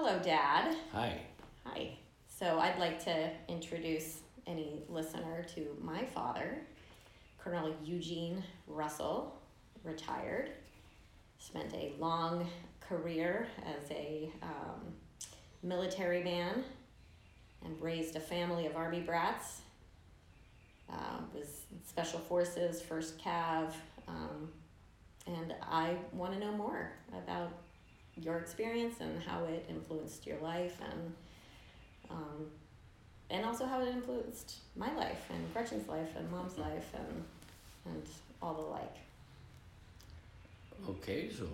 Hello, Dad. Hi. Hi. So I'd like to introduce any listener to my father, Colonel Eugene Russell, retired. Spent a long career as a military man and raised a family of Army brats. Was Special Forces, 1st Cav, and I want to know more about your experience and how it influenced your life, and also how it influenced my life and Gretchen's life and Mom's life and all the like. Okay, so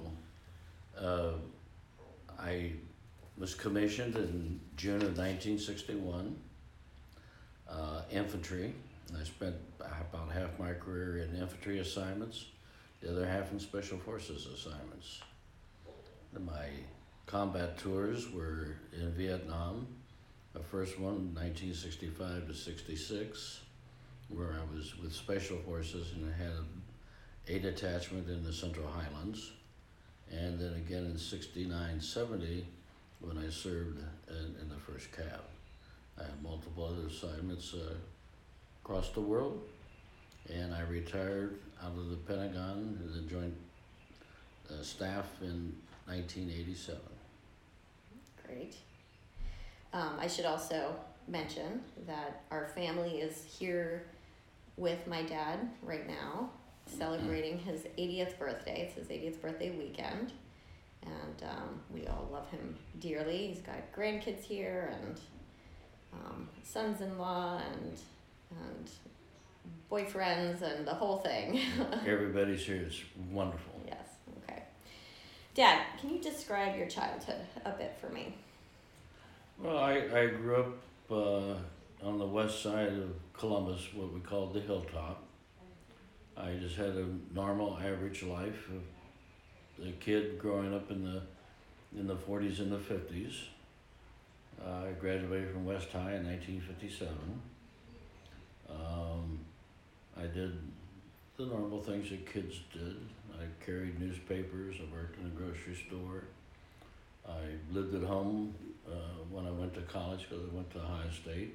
I was commissioned in June of 1961, infantry. I spent about half my career in infantry assignments, the other half in Special Forces assignments. My combat tours were in Vietnam, the first one 1965 to 66, where I was with Special Forces and had a detachment in the Central Highlands, and then again in 69-70 when I served in the 1st Cav. I had multiple other assignments across the world, and I retired out of the Pentagon as a Joint Staff in 1987. Great. I should also mention that our family is here with my dad right now, celebrating his 80th birthday. It's his 80th birthday weekend, and we all love him dearly. He's got grandkids here and sons-in-law and boyfriends and the whole thing. Everybody's here. It's wonderful. Yes. Okay. Dad, can you describe your childhood a bit for me? Well, I grew up on the west side of Columbus, what we called the Hilltop. I just had a normal, average life of a kid growing up in the 40s and the 50s. I graduated from West High in 1957. I did the normal things that kids did. I carried newspapers. I worked in a grocery store. I lived at home when I went to college because I went to Ohio State.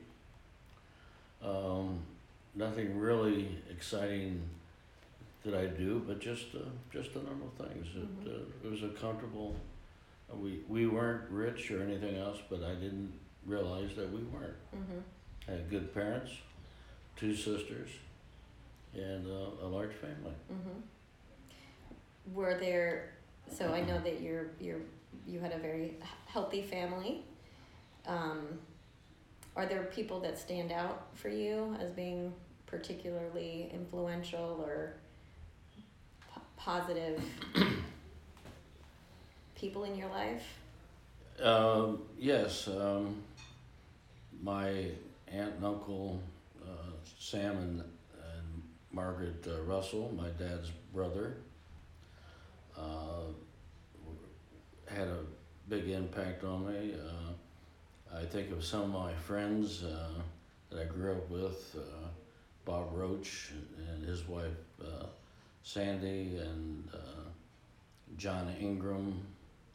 Nothing really exciting that I do, but just the normal things. It was a comfortable. We weren't rich or anything else, but I didn't realize that we weren't. I had good parents, 2 sisters, and a large family. Were there? So I know that you had a very healthy family. Are there people that stand out for you as being particularly influential or positive people in your life? Yes. My aunt and uncle, Sam and Margaret Russell, my dad's brother, had a big impact on me. I think of some of my friends that I grew up with, Bob Roach and his wife Sandy, and John Ingram,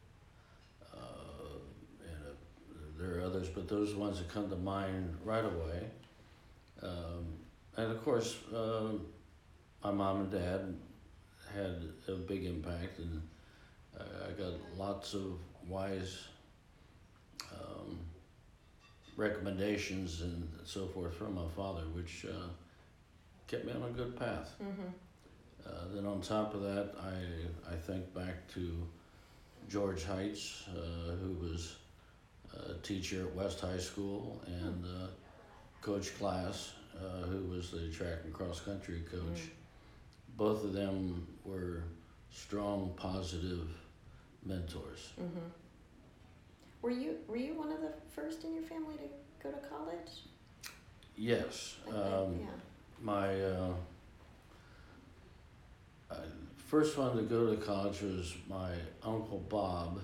and there are others, but those are the ones that come to mind right away. And of course, my mom and dad had a big impact, and I got lots of wise recommendations and so forth from my father, which kept me on a good path. Then on top of that, I think back to George Heights, who was a teacher at West High School, and Coach Class, who was the track and cross country coach. Both of them were strong, positive mentors. Were you one of the first in your family to go to college? Yes. Yeah. My first one to go to college was my Uncle Bob,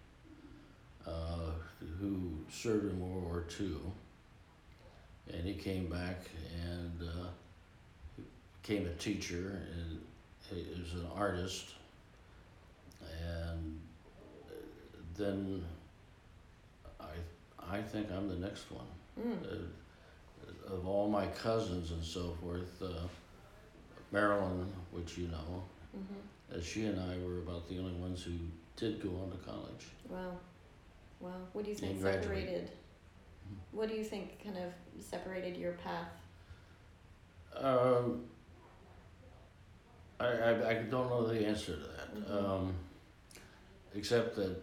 who served in World War II. And he came back and became a teacher, and he was an artist. And then I think I'm the next one. Mm. Of all my cousins and so forth, Marilyn, which you know, Mm-hmm. she and I were about the only ones who did go on to college. Wow. Wow. What do you think And graduate. separated? What do you think kind of separated your path? I don't know the answer to that, Mm-hmm. except that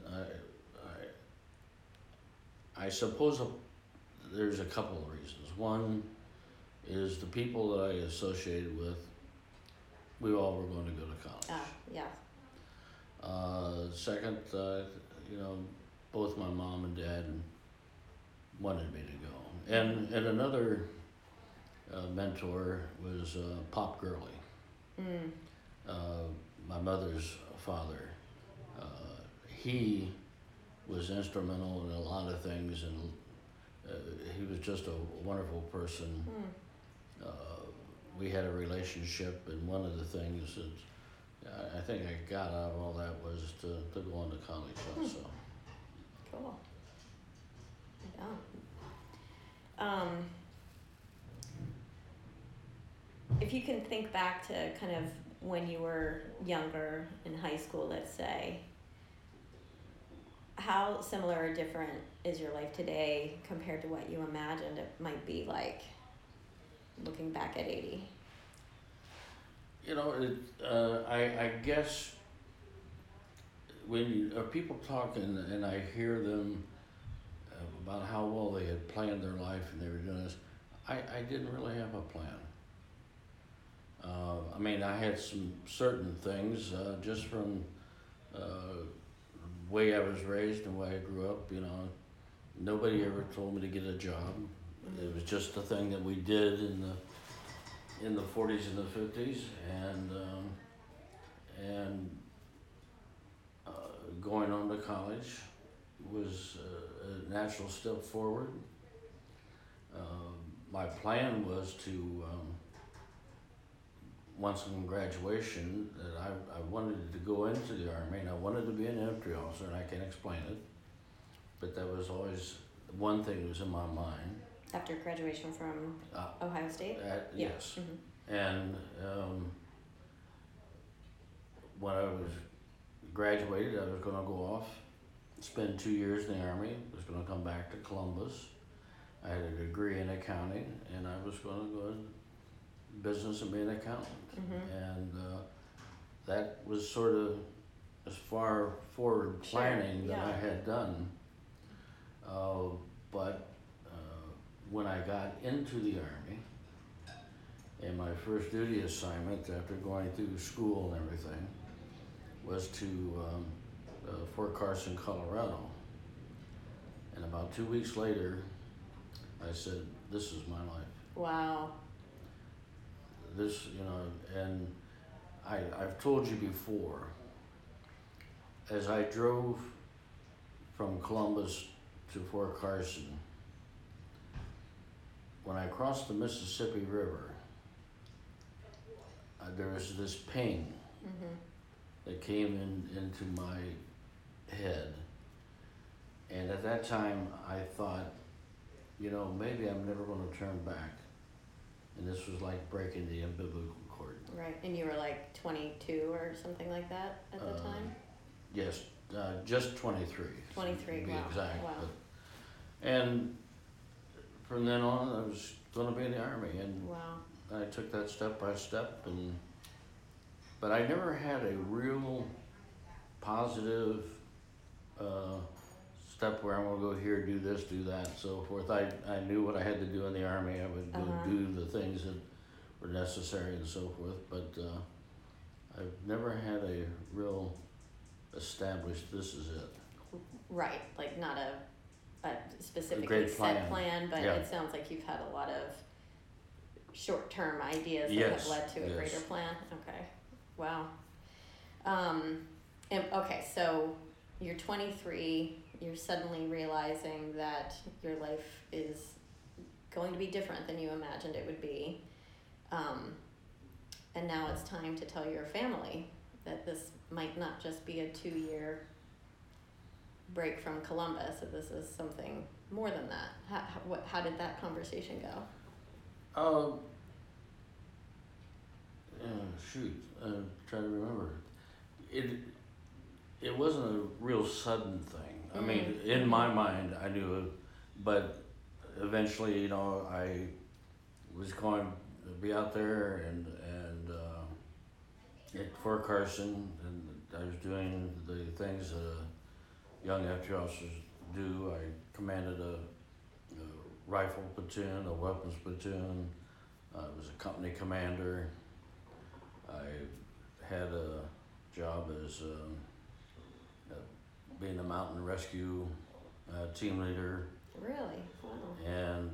I suppose there's a couple of reasons. One is the people that I associated with, we all were going to go to college. Ah, yeah. Second, you know, both my mom and dad wanted me to go. And another mentor was Pop Gurley, Mm. my mother's father. He was instrumental in a lot of things, and he was just a wonderful person. Mm. We had a relationship, and one of the things that I think I got out of all that was to go on to college also. Cool. Yeah. If you can think back to kind of when you were younger in high school, let's say, how similar or different is your life today compared to what you imagined it might be like looking back at 80? You know, I guess when people talk and I hear them about how well they had planned their life and they were doing this, I didn't really have a plan. I mean, I had some certain things just from the way I was raised and the way I grew up. You know, nobody ever told me to get a job. It was just a thing that we did in the 40s and the 50s, and going on to college was a natural step forward. My plan was to, once on graduation, that I wanted to go into the Army, and I wanted to be an infantry officer, and I can't explain it, but that was always one thing that was in my mind. After graduation from Ohio State? Yeah. Yes. Mm-hmm. And when I was graduated, I was going to go off, spend 2 years in the Army, was going to come back to Columbus. I had a degree in accounting, and I was going to go in business and be an accountant. Mm-hmm. And that was sort of as far forward planning that I had done. But when I got into the Army, and my first duty assignment after going through school and everything was to Fort Carson, Colorado. And about 2 weeks later, I said, this is my life. Wow. This, you know, and I've told you before, as I drove from Columbus to Fort Carson, when I crossed the Mississippi River, there was this ping that came into my head. And at that time, I thought, you know, maybe I'm never going to turn back. And this was like breaking the umbilical cord. Right, and you were like 22 or something like that at the time? Yes, just 23. 23, to be wow. exact. Wow. And from then on, I was going to be in the Army, and Wow. I took that step by step. But I never had a real positive step where I'm going to go here, do this, do that, and so forth. I knew what I had to do in the Army. I would go do the things that were necessary and so forth. But I've never had a real established, this is it. Right, like not a specifically great set plan, but Yeah. it sounds like you've had a lot of short-term ideas that Yes, have led to a yes. greater plan. Okay, wow. And okay, so you're 23. You're suddenly realizing that your life is going to be different than you imagined it would be, and now it's time to tell your family that this might not just be a 2-year break from Columbus, that this is something more than that. How did that conversation go? Shoot, I'm trying to remember. It wasn't a real sudden thing. I mean, in my mind, I knew it, but eventually, you know, I was going to be out there and at Fort Carson, and I was doing the things that young infantry officers do. I commanded a rifle platoon, a weapons platoon. I was a company commander. I had a job as being a mountain rescue team leader. Really? Wow. And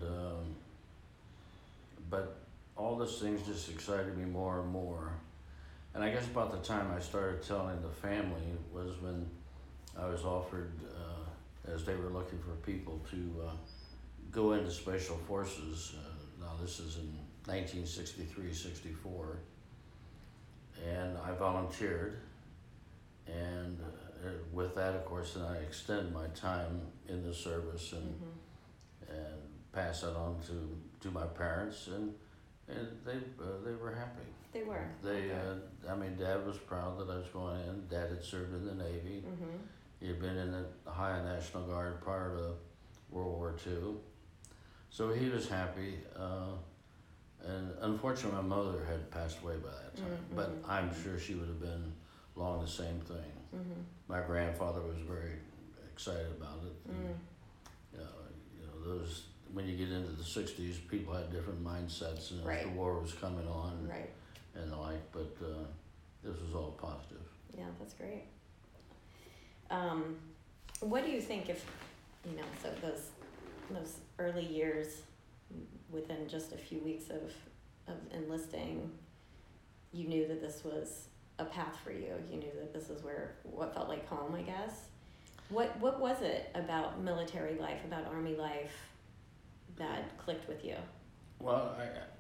but all those things just excited me more and more. And I guess about the time I started telling the family was when I was offered, as they were looking for people to go into Special Forces. Now this is in 1963, 64. And I volunteered. And with that, of course, then I extend my time in the service and pass that on to my parents, and they were happy. They were. I mean, Dad was proud that I was going in. Dad had served in the Navy. He had been in the High National Guard prior to World War II, so he was happy. And unfortunately, my mother had passed away by that time, but I'm sure she would have been along the same thing. My grandfather was very excited about it. And, you know, those, when you get into the 60s, people had different mindsets, and Right. the war was coming on Right. and the like, but this was all positive. Yeah, that's great. What do you think if, you know, so those early years, within just a few weeks of enlisting, you knew that this was a path for you. You knew that this is what felt like home, I guess. What was it about military life, about Army life, that clicked with you? Well,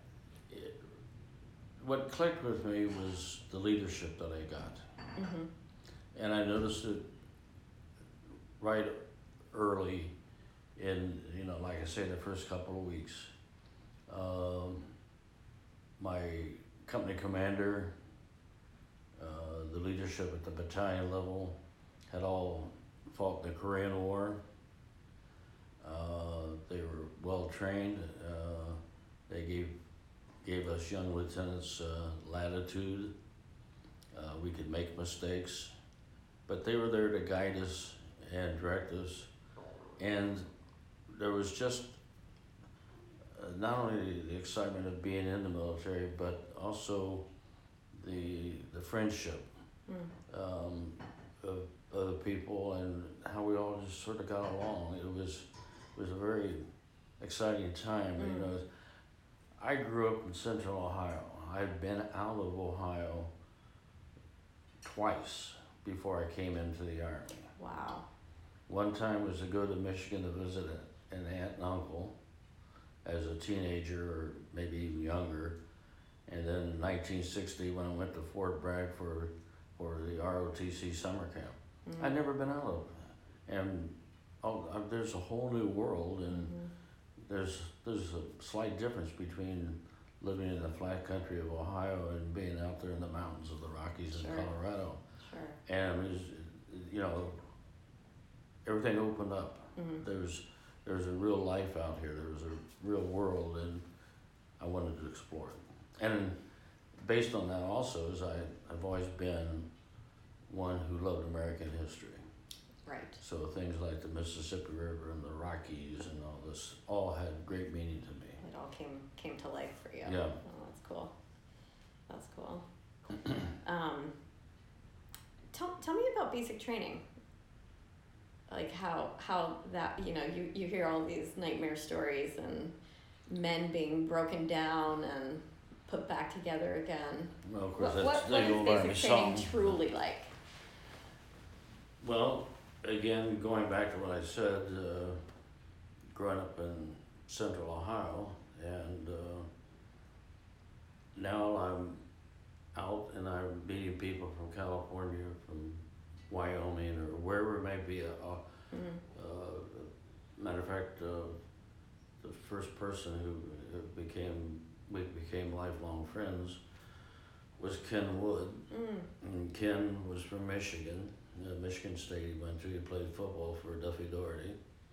what clicked with me was the leadership that I got. And I noticed it right early in, you know, like I say, the first couple of weeks. My company commander, the leadership at the battalion level had all fought in the Korean War. They were well trained. They gave us young lieutenants latitude. We could make mistakes, but they were there to guide us and direct us. And there was just not only the excitement of being in the military, but also the friendship of the people and how we all just sort of got along. It was a very exciting time. You know, I grew up in Central Ohio. I'd been out of Ohio twice before I came into the Army. Wow. One time was to go to Michigan to visit an aunt and uncle as a teenager or maybe even younger. And then in 1960 when I went to Fort Bragg for the ROTC summer camp. I'd never been out of it. And there's a whole new world, and there's a slight difference between living in the flat country of Ohio and being out there in the mountains of the Rockies in Colorado. Sure. And it was, you know, everything opened up. There's a real life out here. There was a real world, and I wanted to explore it. And based on that also is I've always been one who loved American history. Right. So things like the Mississippi River and the Rockies and all this all had great meaning to me. It all came to life for you. Yeah. Oh, that's cool. That's cool. Tell me about basic training. Like how that, you know, you hear all these nightmare stories and men being broken down and put back together again. Well, of course, What they is will learn me basic training something. truly like? Well, again, going back to what I said, growing up in Central Ohio, and now I'm out and I'm meeting people from California, from Wyoming, or wherever it may be, Matter of fact, the first person who we became lifelong friends was Ken Wood. And Ken was from Michigan, Michigan State he went to. He played football for Duffy Doherty.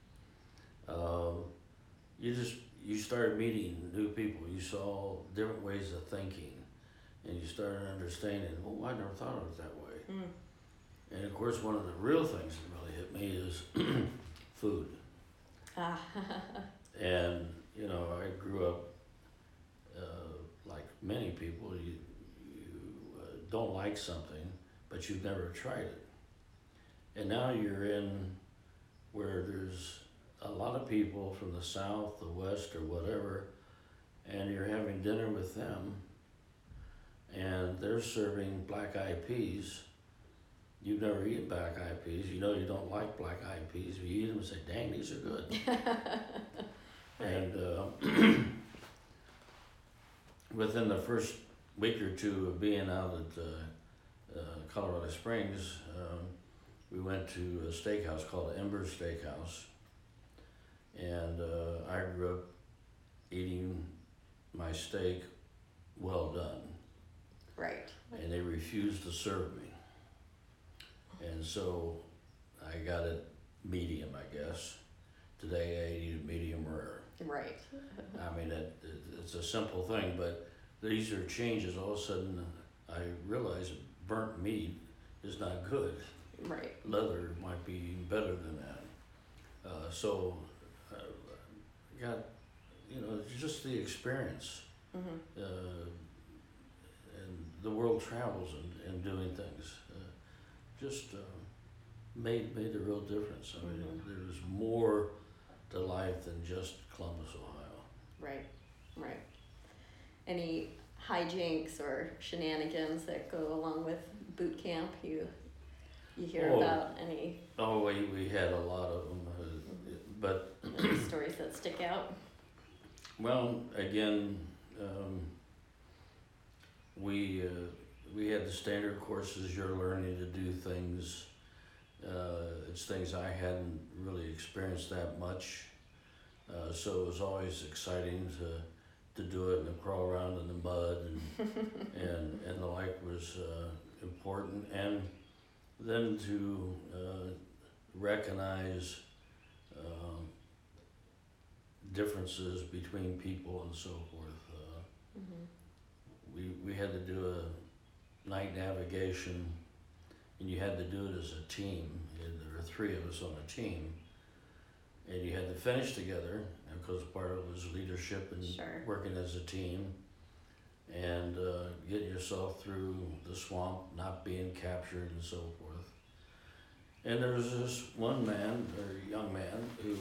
You started meeting new people. You saw different ways of thinking, and you started understanding, oh, I never thought of it that way. And of course, one of the real things that really hit me is food. And, you know, I grew up, like many people, you don't like something, but you've never tried it. And now you're in where there's a lot of people from the South, the West, or whatever, and you're having dinner with them, and they're serving black-eyed peas. You've never eaten black-eyed peas. You know you don't like black-eyed peas. But you eat them and say, dang, these are good. And within the first week or two of being out at Colorado Springs, we went to a steakhouse called Embers Steakhouse. And I grew up eating my steak well done. Right. And they refused to serve me. And so I got it medium, I guess. Today I eat it medium rare. Right. I mean, it's a simple thing, but these are changes. All of a sudden I realize burnt meat is not good. Right. Leather might be even better than that. Got, you know, just the experience. And the world travels and doing things. Made a real difference. I mean, there's more to life than just Columbus, Ohio. Right, right. Any hijinks or shenanigans that go along with boot camp you hear about? Any? Oh, we had a lot of them, but any stories that stick out? Well, again, we had the standard courses. You're learning to do things. It's things I hadn't really experienced that much, so it was always exciting to do it and to crawl around in the mud and the like was important, and then to recognize differences between people and so forth. We had to do a night navigation, and you had to do it as a team. There were 3 of us on a team, and you had to finish together because part of it was leadership and working as a team, and getting yourself through the swamp, not being captured and so forth. And there was this one man, or young man, who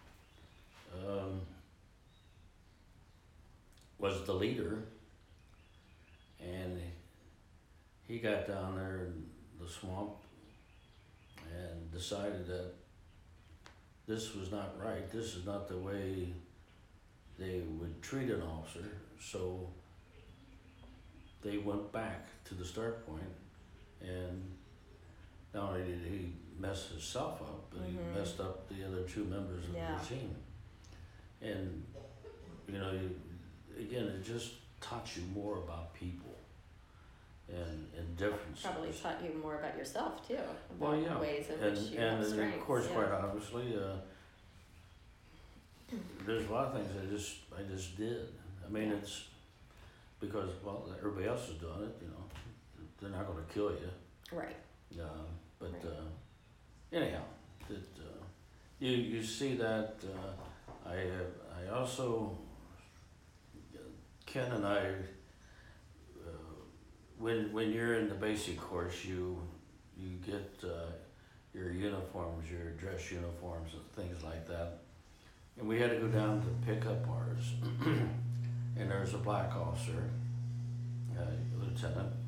was the leader, and he got down there in the swamp and decided that this was not right. This is not the way they would treat an officer. So they went back to the start point, and not only did he mess himself up, but he messed up the other 2 members of the team. And, you know, again, it just taught you more about people and differences. Probably taught you more about yourself too. Well, yeah. Ways in which you have strengths. And of course, quite obviously, there's a lot of things I just did. I mean, it's because, well, everybody else is doing it, you know. They're not going to kill you. Right. But anyhow, you see that. I also, Ken and I, when you're in the basic course, you get your uniforms, your dress uniforms, and things like that. And we had to go down to pick up ours, and there was a black officer, lieutenant,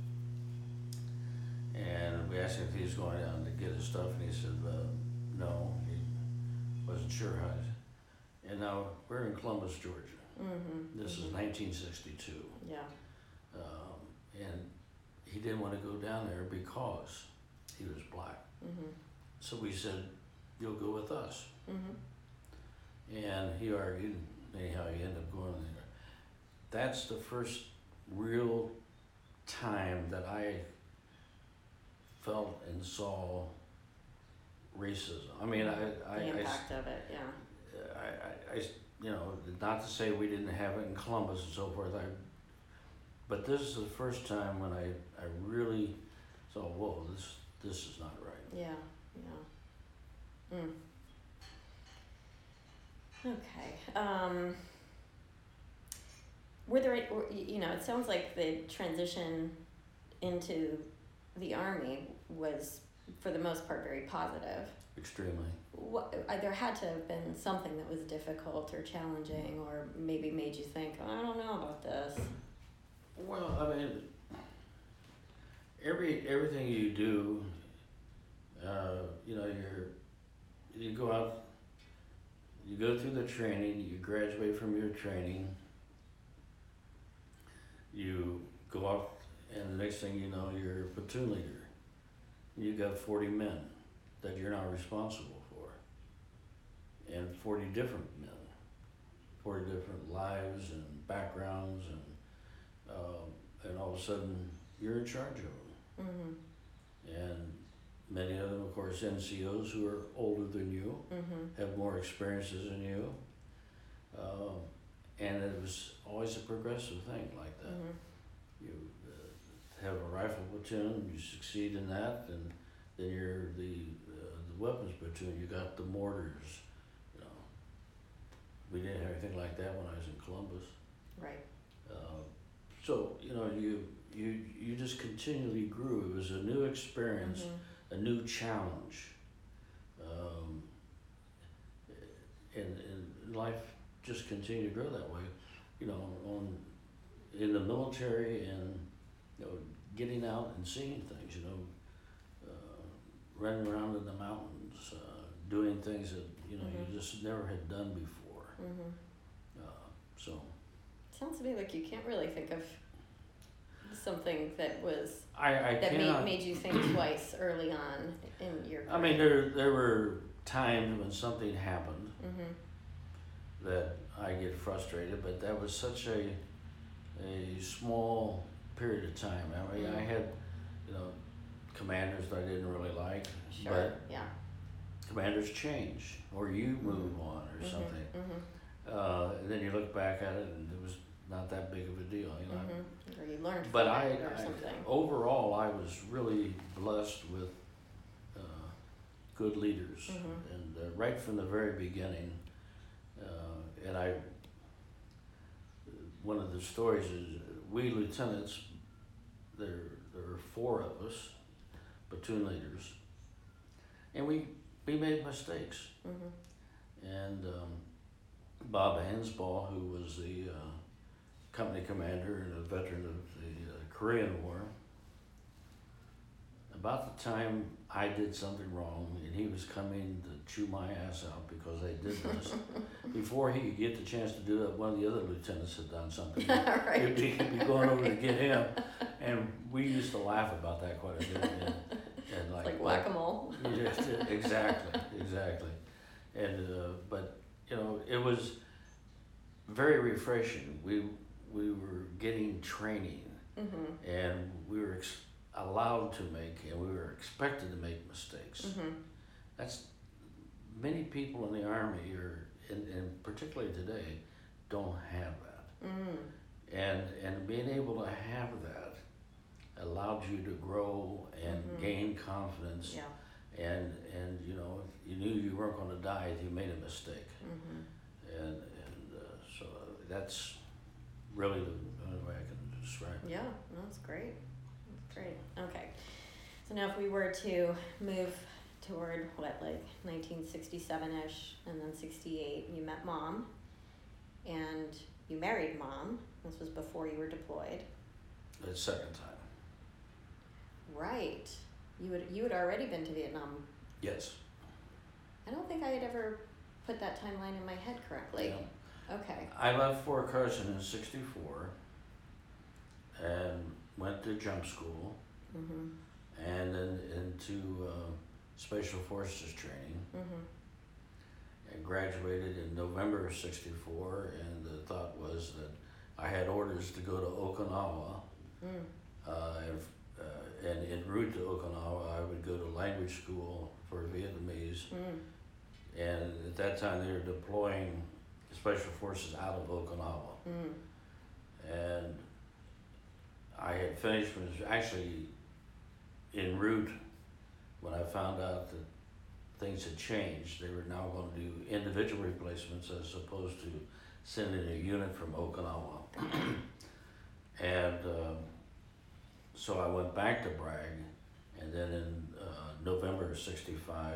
and we asked him if he was going down to get his stuff, and he said no, he wasn't sure how. And now we're in Columbus, Georgia. This is 1962. Yeah. And he didn't want to go down there because he was black. So we said, you'll go with us. Mm-hmm. And he argued, anyhow, he ended up going there. That's the first real time that I felt and saw racism. I mean, The impact of it, yeah. you know, not to say we didn't have it in Columbus and so forth. But this is the first time when I really saw, whoa, this is not right. Yeah, yeah. Okay. Were there, you know, it sounds like the transition into the Army was, for the most part, very positive. Extremely. There had to have been something that was difficult or challenging, or maybe made you think, oh, I don't know about this. Well, I mean, everything you do, you know, you go out, you go through the training, you graduate from your training, you go out, and the next thing you know, you're a platoon leader. You got 40 men that you're now responsible for, and 40 different men, 40 different lives and backgrounds, and all of a sudden you're in charge of them. Mm-hmm. And many of them, of course, NCOs who are older than you, have more experiences than you, and it was always a progressive thing like that. You have a rifle platoon, you succeed in that, and then you're the weapons platoon. You got the mortars. You know, we didn't have anything like that when I was in Columbus. Right. So you know, you just continually grew. It was a new experience, a new challenge, and life just continued to grow that way. You know, in the military, and you know, getting out and seeing things. You know, running around in the mountains, doing things that you know you just never had done before. So. Sounds to me like you can't really think of something that was I that cannot, made you think twice early on in your career. I mean, there were times when something happened that I get frustrated, but that was such a small period of time. I mean, I had, you know, commanders that I didn't really like, Sure. but Yeah. commanders change, or you move on, or something. And then you look back at it, and it was not that big of a deal, you know. Or you learned But from it or something. overall, I was really blessed with good leaders, and right from the very beginning. And one of the stories is we lieutenants. There were 4 of us, platoon leaders, and we made mistakes. And Bob Hansball, who was the company commander and a veteran of the Korean War, about the time I did something wrong and he was coming to chew my ass out because I did this, before he could get the chance to do it, one of the other lieutenants had done something. Right. He'd be going over to get him, and we used to laugh about that quite a bit. And Like whack-a-mole. Yeah, exactly. And but you know, it was very refreshing. We were getting training, and we were allowed to make, and we were expected to make mistakes. That's many people in the Army, and particularly today, don't have that. And being able to have that allowed you to grow and gain confidence. Yeah. And you know, you knew you weren't going to die if you made a mistake. And so that's really the only way I can describe it. Yeah, that's great. That's great. Okay. So now if we were to move toward what, like 1967-ish, and then 68, you met Mom, and you married Mom. This was before you were deployed. The second time. Right. You had already been to Vietnam. Yes. I don't think I had ever put that timeline in my head correctly. Yeah. Okay. I left Fort Carson in '64 and went to jump school, and then into Special Forces training Mhm. and graduated in November of '64. And the thought was that I had orders to go to Okinawa. Mm. And en route to Okinawa, I would go to language school for Vietnamese. Mm. And at that time, they were deploying Special Forces out of Okinawa. Mm. And I had finished, was actually en route when I found out that things had changed. They were now going to do individual replacements as opposed to sending a unit from Okinawa. And so I went back to Bragg, and then in November of '65,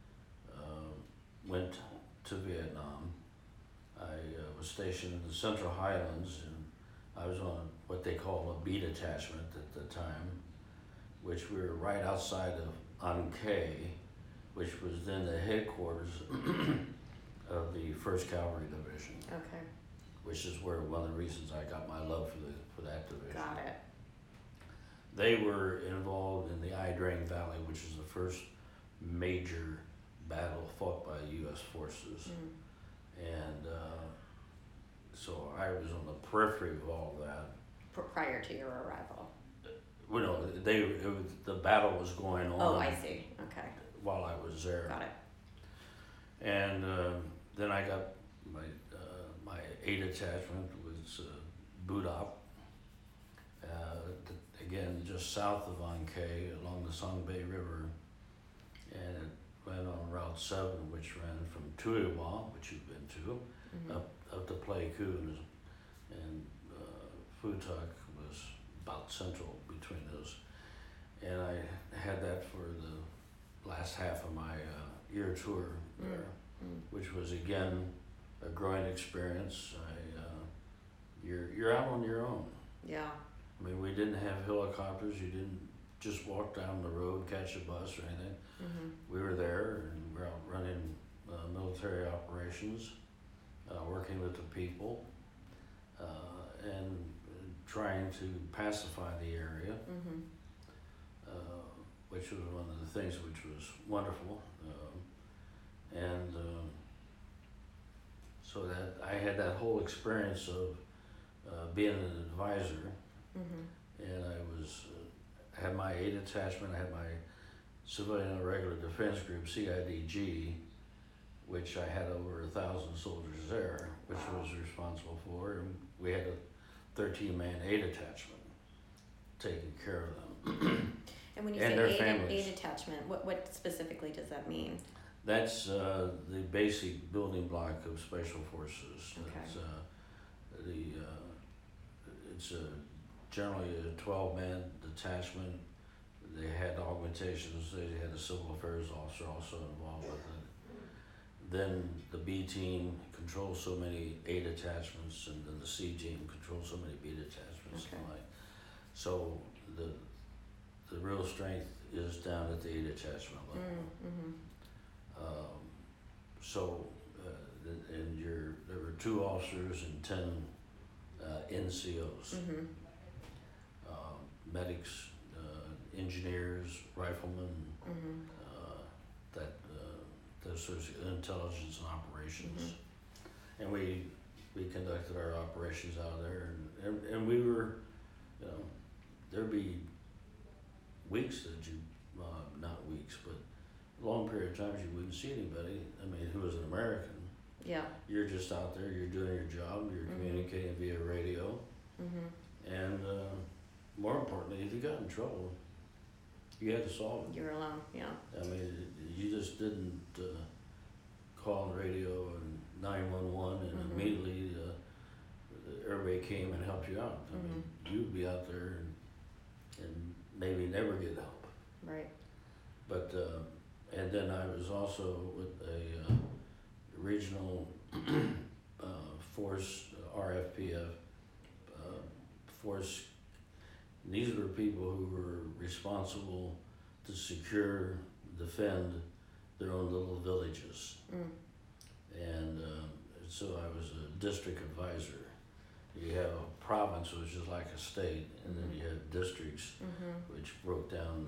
went to Vietnam. I was stationed in the Central Highlands, and I was on what they call a B detachment at the time, which we were right outside of An Khê, which was then the headquarters of the 1st Cavalry Division, Okay. which is where one of the reasons I got my love for that division. Got it. They were involved in the Ia Drang Valley, which is the first major battle fought by U.S. forces. Mm. And so I was on the periphery of all that. Prior to your arrival. Well, no, the battle was going on. Oh, I see. Okay. While I was there. Got it. And then I got my A detachment was Budap, again just south of An Khê along the Song Bay River, and it went on Route 7, which ran from Tuiwa, which you've been to, Mhm. up to Pleiku, and Phu Tak was about central between those. And I had that for the last half of my year tour there, which was again a growing experience. You're out on your own. Yeah. I mean, we didn't have helicopters. You didn't just walk down the road, catch a bus or anything. Mhm. We were there and we were out running military operations, working with the people, and trying to pacify the area. Mhm. Which was one of the things which was wonderful. And so that I had that whole experience of being an advisor, Mhm. and I was had my A detachment, I had my Civilian and Irregular Defense Group, CIDG, which I had over 1,000 soldiers there, which I was responsible for, and we had a 13-man A detachment taking care of them. And when you And say their A families. detachment, what specifically does that mean? That's the basic building block of Special Forces. Okay. It's generally a 12-man detachment. They had augmentations. They had a civil affairs officer also involved with it. Then the B team controls so many A detachments, and then the C team controls so many B detachments. Okay. And like, so the real strength is down at the A detachment level. Mm-hmm. There were 2 officers and 10 NCOs, Mm-hmm. medics, engineers, riflemen, Mm-hmm. those sorts of intelligence and operations. Mm-hmm. And we conducted our operations out of there, and we were, there'd be weeks that you, not weeks, but a long period of times you wouldn't see anybody. I mean, who was an American. Yeah. You're just out there, you're doing your job, you're Mhm. communicating via radio, Mm-hmm. and more importantly, if you got in trouble, you had to solve it. You're alone. Yeah. I mean, you just didn't call the radio and 911 and Mhm. immediately everybody came and helped you out. I mean, you'd be out there and maybe never get help. Right. But and then I was also with a regional force, RFPF force. And these were people who were responsible to secure, defend their own little villages. Mm. And so I was a district advisor. You have a province, which is like a state, and then you have districts, Mm-hmm. which broke down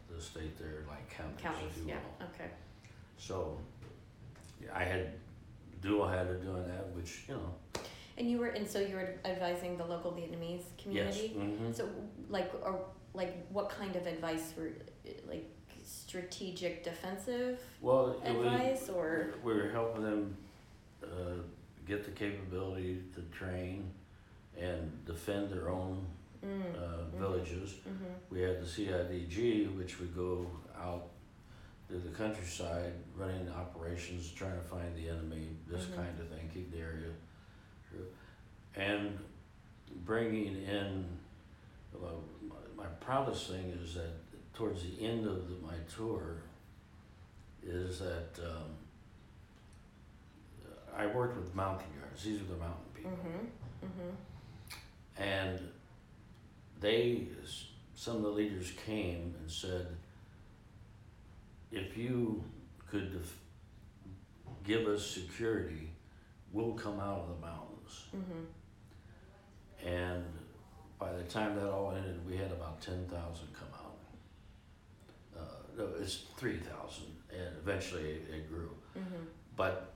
the state there, like counties, Counties, if you yeah, will. okay. So I had dual headed doing that, which, you know. And so you were advising the local Vietnamese community? Yes. Mm-hmm. So what kind of advice were, like strategic defensive Well, advice or? we were helping them get the capability to train and defend their own villages. Mm-hmm. We had the CIDG, which would go out to the countryside, running operations, trying to find the enemy, this kind of thing, keep the area true. And bringing in, well, my proudest thing is that towards the end of my tour, is that I worked with mountain guards. These are the mountain people. And some of the leaders came and said, if you could give us security, we'll come out of the mountains. And by the time that all ended, we had about 10,000 come out. No, it's 3,000, and eventually it grew. But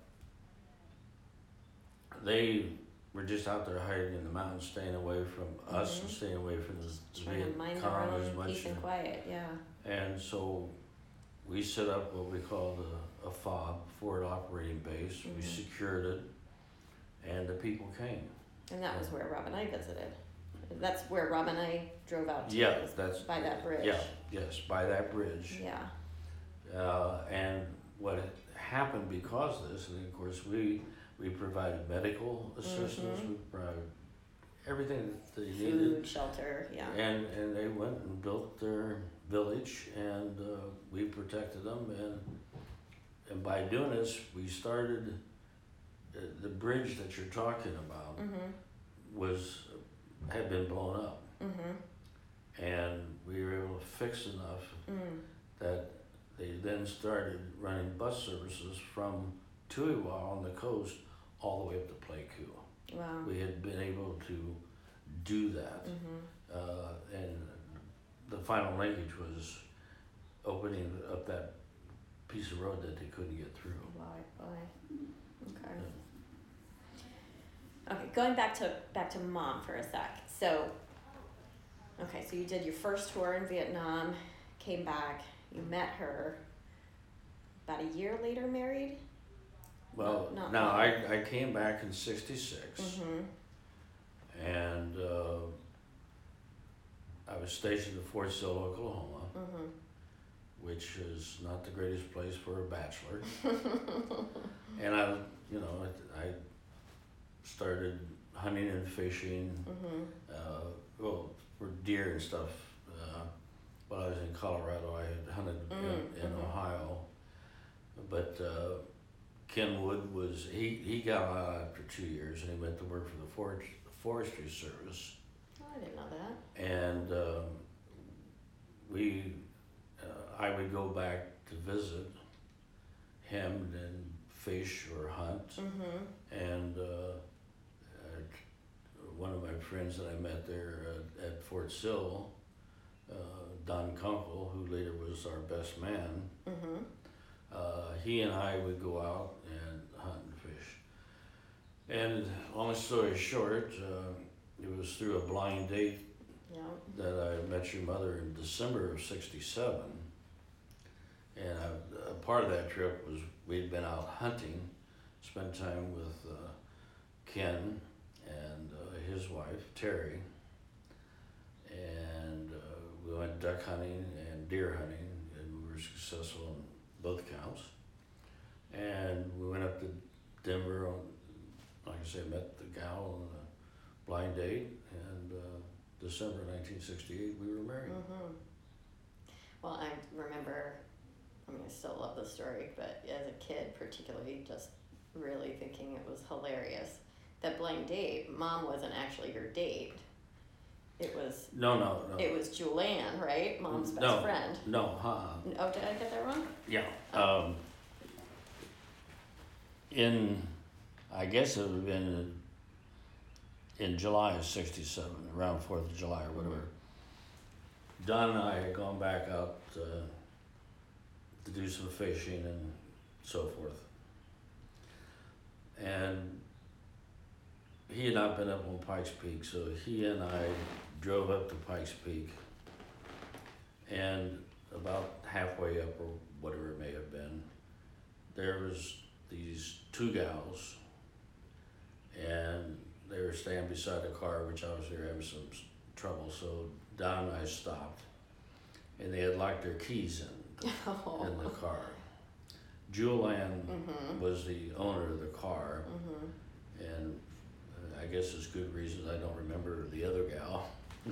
they were just out there hiding in the mountains, staying away from us and staying away from the Trying to mind their Vietcong as own much. peace and quiet, yeah. And so we set up what we called a FOB, Forward Operating Base. We secured it, and the people came. And that was where Rob and I visited. That's where Rob and I drove out to. Yeah, that's by that bridge. Yeah, yes, by that bridge. Yeah. And what happened because of this, and of course we provided medical assistance, we provided everything that they needed. Food, shelter, yeah. And they went and built their village, and we protected them, and by doing this, we started the bridge that you're talking about had been blown up, and we were able to fix enough that they then started running bus services from Tuiwa on the coast all the way up to Pleiku. Wow. We had been able to do that, and the final linkage was opening up that piece of road that they couldn't get through. Boy. Okay. Okay, going back to Mom for a sec. So you did your first tour in Vietnam, came back, you met her, about a year later married? Well, Not no, long. I came back in '66, and I was stationed at Fort Sill, Oklahoma, which is not the greatest place for a bachelor. And I started hunting and fishing, for deer and stuff. While I was in Colorado, I had hunted in Ohio, but Ken Wood he got out after 2 years, and he went to work for the Forestry Service. Oh, I didn't know that. And I would go back to visit him and fish or hunt. And one of my friends that I met there at Fort Sill, Don Kunkel, who later was our best man, he and I would go out and hunt and fish. And long story short, it was through a blind date that I met your mother in December of '67. And a part of that trip was we'd been out hunting, spent time with Ken and his wife, Terry. And we went duck hunting and deer hunting, and we were successful in both counts. And we went up to Denver on, like I said, met the gal on a blind date, and December 1968 we were married. Well, I remember, I still love the story, but as a kid particularly, just really thinking it was hilarious. That blind date, Mom wasn't actually your date. It was... No. It was Julianne, right? Mom's best friend. No, Oh, did I get that wrong? Yeah. I guess it would have been in July of '67, around 4th of July or whatever. Don and I had gone back out to do some fishing and so forth. And he had not been up on Pikes Peak, so he and I drove up to Pikes Peak. And about halfway up, or whatever it may have been, there was these two gals, and they were standing beside the car, which obviously were having some trouble. So Don and I stopped, and they had locked their keys in the car. Julianne was the owner of the car, and I guess it's good reasons I don't remember the other gal.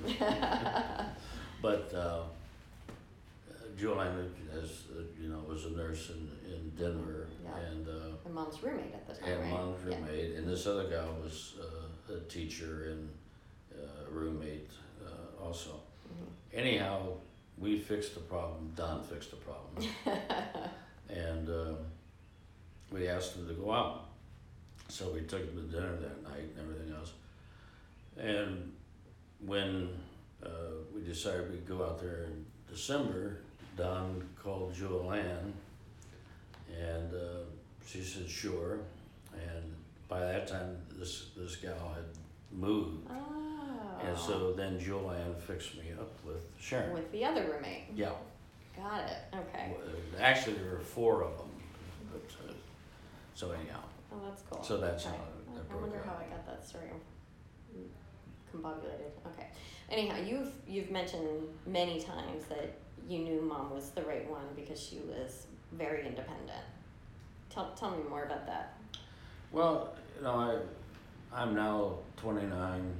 But Julianne, as was a nurse in Denver, and mom's roommate at the time, and right? mom's roommate, and this other gal was a teacher and a roommate also. Anyhow, we fixed the problem. Don fixed the problem. And we asked him to go out. So we took him to dinner that night and everything else. And when we decided we'd go out there in December, Don called Julianne, and she said sure. And by that time, this gal had moved. Oh. And so then Julianne fixed me up with Sharon. With the other roommate. Yeah. Got it. Okay. Actually, there were four of them. But, so anyhow. Oh, that's cool. So that's okay. how it I broke wonder out. how I got that story combobulated. Okay. Anyhow, you've mentioned many times that you knew Mom was the right one because she was very independent. Tell me more about that. Well, I'm now 29.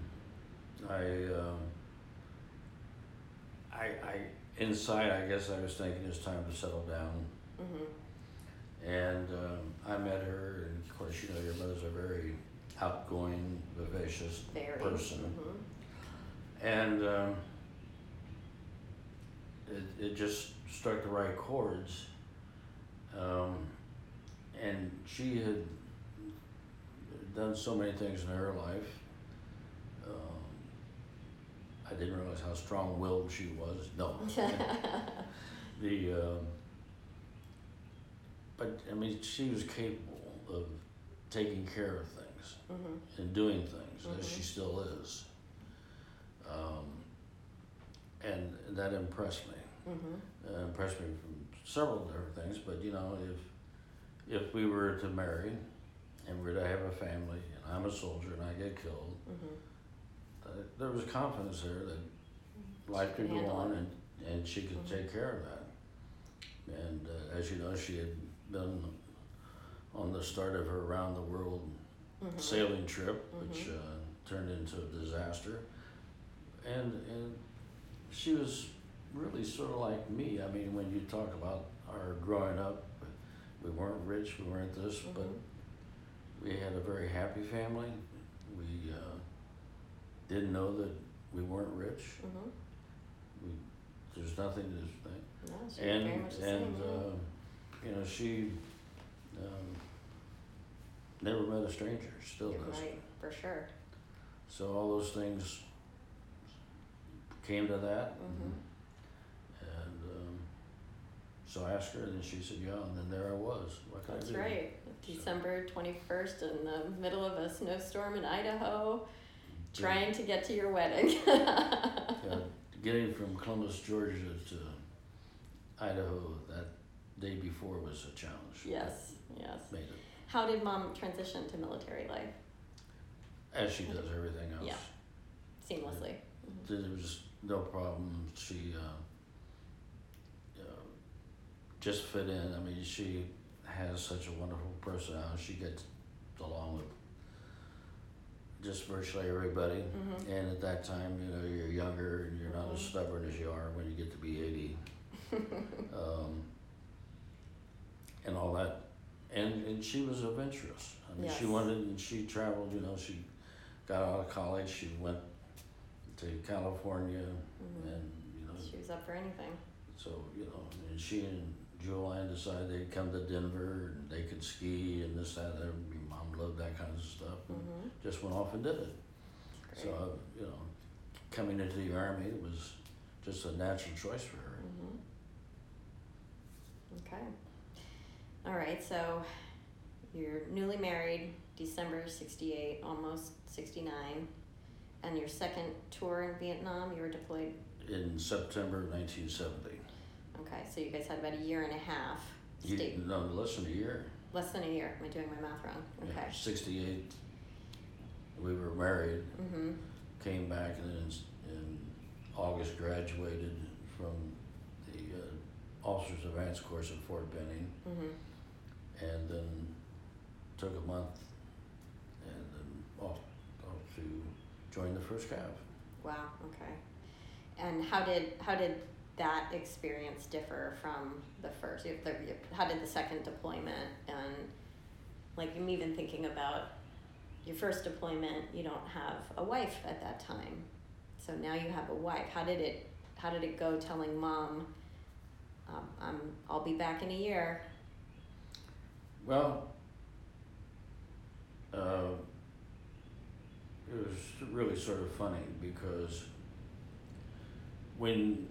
I inside, I guess I was thinking it's time to settle down. And I met her, and of course, your mother's a very outgoing, vivacious person. And it just struck the right chords. And she had done so many things in her life. I didn't realize how strong-willed she was. No. But I mean, she was capable of taking care of things and doing things, as she still is. And that impressed me. Impressed me from several different things, but if we were to marry and we were to have a family, and I'm a soldier and I get killed, there was confidence there that life could go on and she could take care of that. And as you know, she had been on the start of her around the world sailing trip, which turned into a disaster. And she was really sort of like me. I mean, when you talk about our growing up, we weren't rich, we weren't this, but we had a very happy family. We didn't know that we weren't rich. There's nothing to think. No, she was very much the same. She never met a stranger, still You're doesn't. right, for sure. So all those things came to that, and so I asked her, and she said, yeah, and then there I was. What could I do? That's right. December 21st in the middle of a snowstorm in Idaho, trying to get to your wedding. Getting from Columbus, Georgia to Idaho that day before was a challenge. Yes. Made it. How did Mom transition to military life? As she does everything else. Yeah. Seamlessly. There was no problem. She just fit in. I mean, she has such a wonderful personality. She gets along with just virtually everybody. And at that time, you're younger and you're not as stubborn as you are when you get to be 80. And all that. And she was adventurous. I mean, she wanted, and she traveled, she got out of college, she went to California, and, She was up for anything. so, and she and Julianne decided they'd come to Denver, and they could ski, and this, that, and Mom loved that kind of stuff, and just went off and did it. Great. So, coming into the Army, it was just a natural choice for her. Okay. All right, so you're newly married, December 68, almost 69. And your second tour in Vietnam, you were deployed? In September 1970. Okay, so you guys had about a year and a half. No, less than a year. Less than a year. Am I doing my math wrong? Okay. Yeah, 68, we were married, came back, and then in August graduated from the Officers Advanced course at Fort Benning, and then took a month and then off to join the 1st Cav. Wow, okay. And how did that experience differ from the first? How did the second deployment, and like I'm even thinking about your first deployment, you don't have a wife at that time. So now you have a wife. How did it go telling mom, I'll be back in a year? Well, it was really sort of funny because when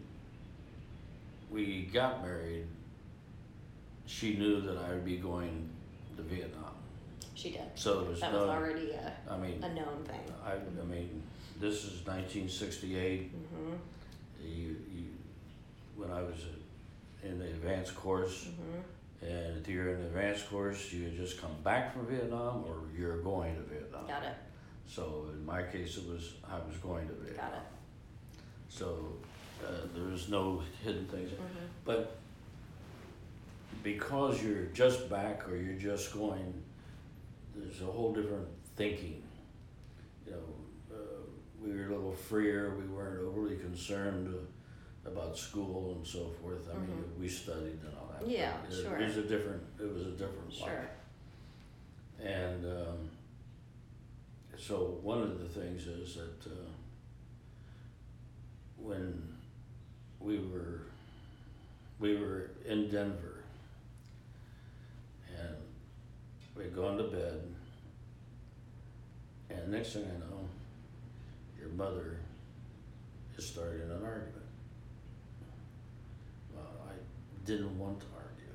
we got married, she knew that I would be going to Vietnam. She did. So there was that was already a known thing. I mean, this is 1968. When I was in the advanced course, and if you're in the advanced course, you had just come back from Vietnam or you're going to Vietnam. Got it. So in my case, I was going to Vietnam. Got it. So there was no hidden things. But because you're just back or you're just going, there's a whole different thinking. You know, we were a little freer. We weren't overly concerned about school and so forth. I mean, we studied and all that. Yeah, sure. It was a different life. Sure. And so one of the things is that when we were in Denver and we'd gone to bed, and next thing I know, your mother is starting an argument. Well, I didn't want to argue,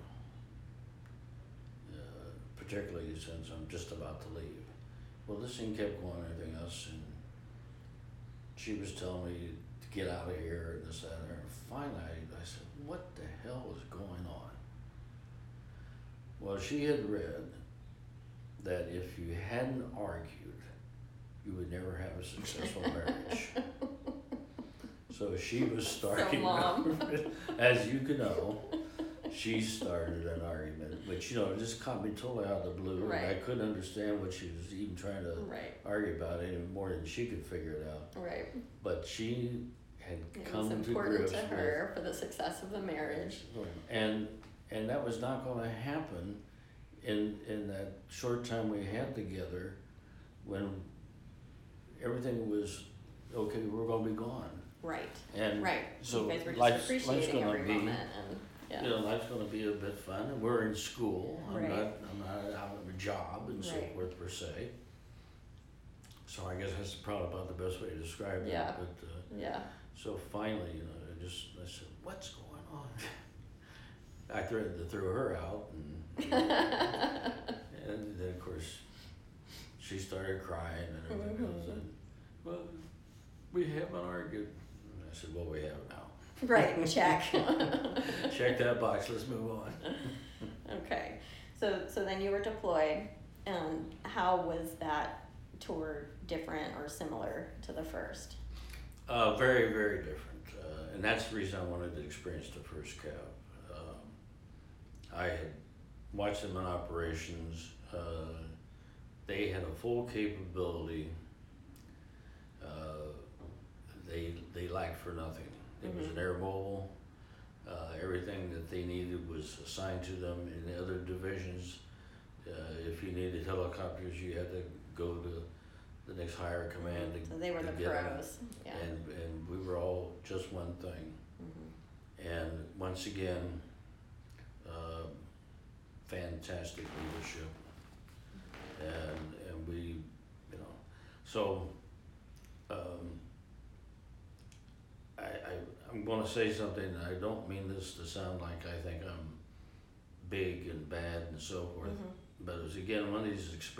particularly since I'm just about to leave. Well, this thing kept going and everything else, and she was telling me to get out of here and this, that, and there. And finally, I said, what the hell is going on? Well, she had read that if you hadn't argued, you would never have a successful marriage. So she was starting, as you can know, she started an argument, which, you know, it just caught me totally out of the blue. Right. And I couldn't understand what she was even trying to argue about any more than she could figure it out. Right. But she had come to grips. It was important to her for the success of the marriage. And that was not going to happen in that short time we had together, when everything was okay. We're going to be gone. Right. And so you guys were just life's appreciating going every to be, moment, and you know, life's going to be a bit fun. And we're in school. Right. I'm not out of a job and so forth per se. So I guess that's probably about the best way to describe it. But so finally, you know, I said, what's going on? I threatened to throw her out, and then of course she started crying and everything else. And, well, we haven't argued. And I said, well, we have now. Right, check. Check that box, let's move on. Okay, so then you were deployed, and how was that tour different or similar to the first? Very, very different. And that's the reason I wanted to experience the 1st Cav. I had watched them in operations. They had a full capability. They lacked for nothing. It was an air mobile. Everything that they needed was assigned to them. In the other divisions, if you needed helicopters, you had to go to the next higher command. So they were the pros. Yeah. And we were all just one thing. And once again, fantastic leadership. And we, you know, so I'm going want to say something. I don't mean this to sound like I think I'm big and bad and so forth, Mhm. but it was again one of these experiences